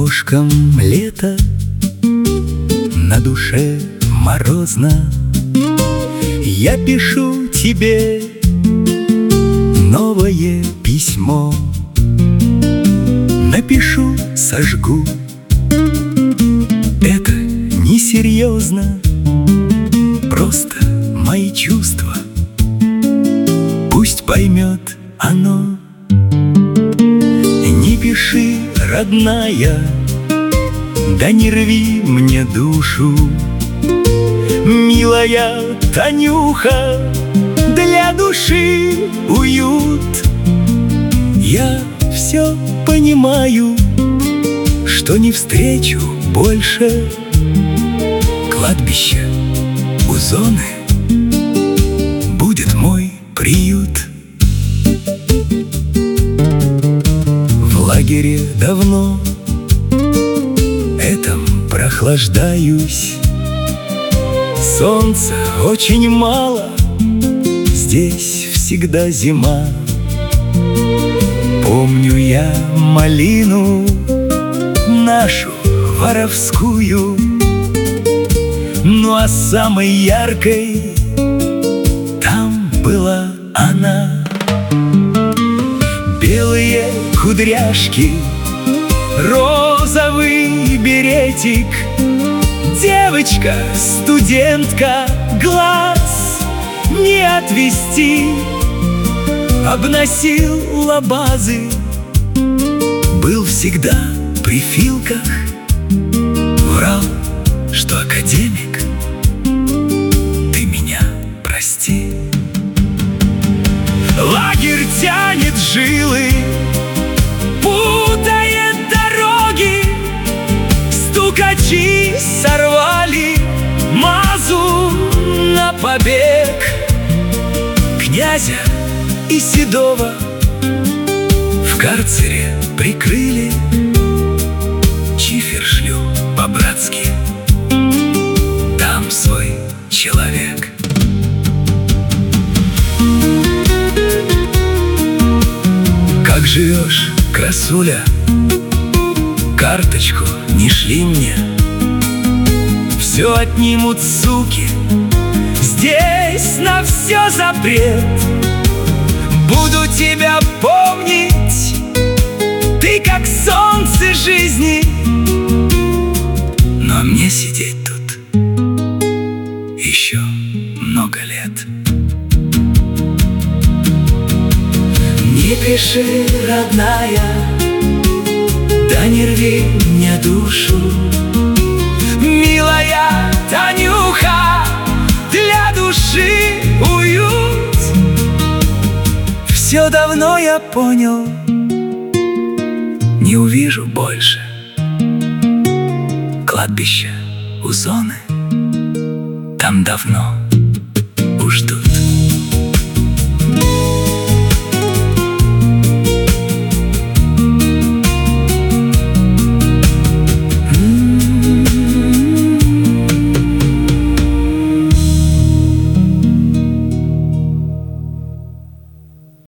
окошком лето, на душе морозно. Я пишу тебе новое письмо. Напишу, сожгу. Это несерьезно, просто мои чувства. Пусть поймет оно. Не пиши, родная, да не рви мне душу. Милая Танюха, для души уют. Я все понимаю, что не встречу больше кладбище у зоны будет мой приют. В лагере давно этом прохлаждаюсь. Солнца очень мало, здесь всегда зима. Помню я малину нашу воровскую, ну а самой яркой там была она. Белые кудряшки, розовый беретик, девочка, студентка, глаз не отвести. Обносил базы, был всегда при филках, врал, что академик, ты меня прости. Лагерь тянет жилы, путает дороги, стукачи сорвали мазу на побег. Князя и Седова в карцере прикрыли, чифер шлю по-братски, там свой человек. Как живешь, красуля? Карточку не шли мне, все отнимут суки, здесь на все запрет. Буду тебя помнить, ты как солнце жизни, но мне сидеть тут еще много лет. Не пиши, родная, да не рви мне душу. Милая Танюха, для души уют. Все давно я понял, не увижу больше кладбища у зоны, там давно